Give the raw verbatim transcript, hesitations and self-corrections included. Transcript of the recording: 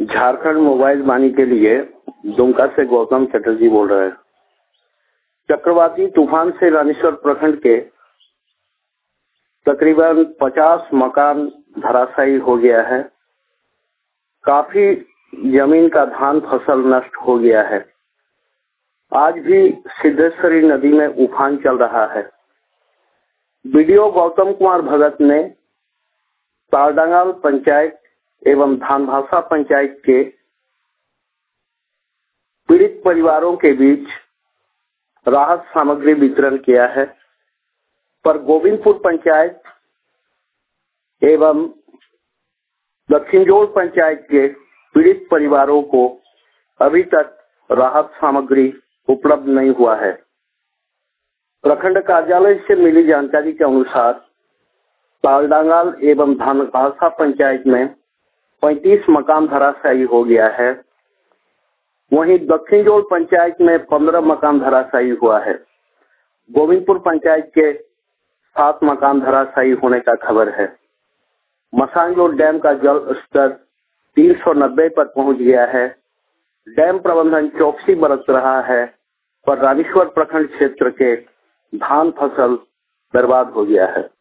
Jharkhand mobile वाणी के लिए दुमका से गौतम चटर्जी बोल रहे हैं। चक्रवाती तूफान से रानीश्वर प्रखंड के तकरीबन पचास मकान धराशायी हो गया है। काफी जमीन का धान फसल नष्ट हो गया है। आज भी सिद्धेश्वरी नदी में उफान चल रहा है। बीडीओ गौतम कुमार भगत ने तारडांगल पंचायत एवं धानभाषा पंचायत के पीड़ित परिवारों के बीच राहत सामग्री वितरण किया है, पर गोविंदपुर पंचायत एवं दक्षिणजोड़ पंचायत के पीड़ित परिवारों को अभी तक राहत सामग्री उपलब्ध नहीं हुआ है। प्रखंड कार्यालय से मिली जानकारी के अनुसार तालडांगल एवं धानभाषा पंचायत में पैंतीस मकान धराशायी हो गया है। वहीं दक्षिणजोड़ पंचायत में पंद्रह मकान धराशायी हुआ है। गोविंदपुर पंचायत के सात मकान धराशायी होने का खबर है। मसानजोड़ डैम का जल स्तर तीन सौ नब्बे पर पहुंच गया है। डैम प्रबंधन चौकसी बरत रहा है, पर रानीश्वर प्रखंड क्षेत्र के धान फसल बर्बाद हो गया है।